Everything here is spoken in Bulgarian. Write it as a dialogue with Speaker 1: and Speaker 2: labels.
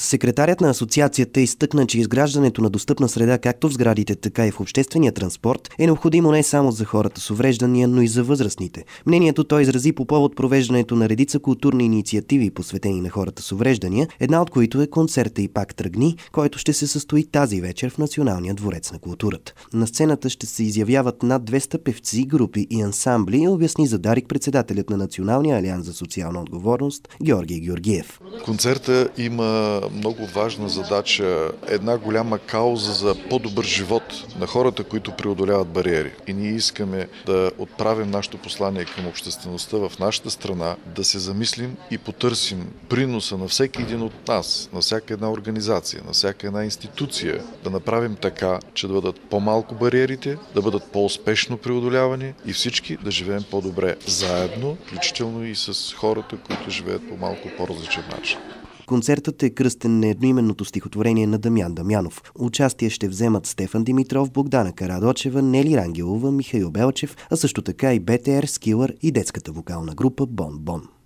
Speaker 1: Секретарят на асоциацията изтъкна, че изграждането на достъпна среда както в сградите, така и в обществения транспорт е необходимо не само за хората с увреждания, но и за възрастните. Мнението той изрази по повод провеждането на редица културни инициативи, посветени на хората с увреждания, една от които е концерта "И пак тръгни", който ще се състои тази вечер в Националния дворец на културата. На сцената ще се изявяват над 200 певци, групи и ансамбли, обясни за Дарик председателят на Националния алианс за социална отговорност Георги Георгиев.
Speaker 2: Концерта има много важна задача, една голяма кауза за по-добър живот на хората, които преодоляват бариери. И ние искаме да отправим нашето послание към обществеността в нашата страна, да се замислим и потърсим приноса на всеки един от нас, на всяка една организация, на всяка една институция, да направим така, че да бъдат по-малко бариерите, да бъдат по-успешно преодолявани и всички да живеем по-добре заедно, включително и с хората, които живеят по малко по-различен начин.
Speaker 1: Концертът е кръстен на едноименното стихотворение на Дамян Дамянов. Участие ще вземат Стефан Димитров, Богдана Карадочева, Нели Рангелова, Михаил Белчев, а също така и БТР, Скилър и детската вокална група Бон Бон.